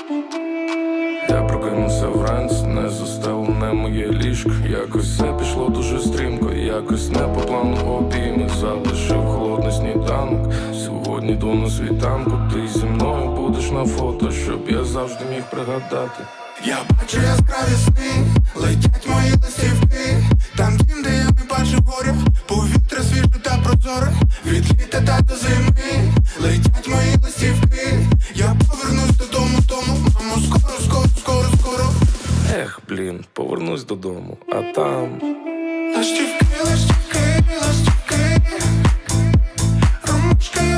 Я прокинувся вранці, не застелене моє ліжко. Якось все пішло дуже стрімко, якось не по плану обійми. Залишив холодний сніданок, сьогодні йду на світанку. Ти зі мною будеш на фото, щоб я завжди міг пригадати. Я бачу яскраві сни, летять мої листівки. Там дім, де я не бачу горя, повітря свіже та прозоре. Від літа та до зими летять мої листівки. Я повернусь додому, мамо, скоро. Ех, блін, повернусь додому, а там Листівки, ромашки,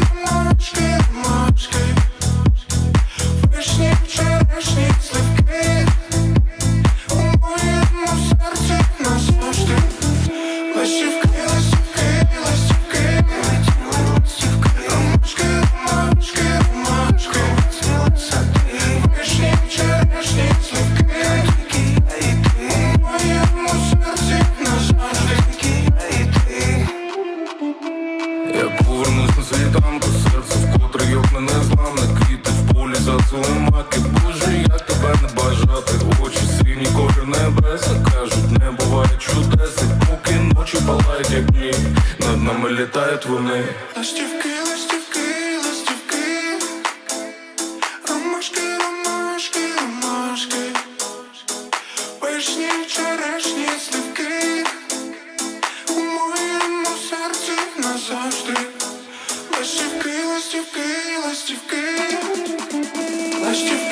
вишні, черешні, сливки. У моєму серці назавжди. Листівки, ромашки, вишні, черешні, сливки. У моєму серці назавжди. я повернусь на світанку, серце вкотре йопне незламне. Квіти в полі зацвіли маки. Боже, як тебе не бажати. Очі сині, колір небеса. Кажуть, не буває чудес. І поки ночі палають, як дні, над нами літають вони. Листівки, ромашки, вишні, черешні, сливки. У моєму серці назавжди. Листівки,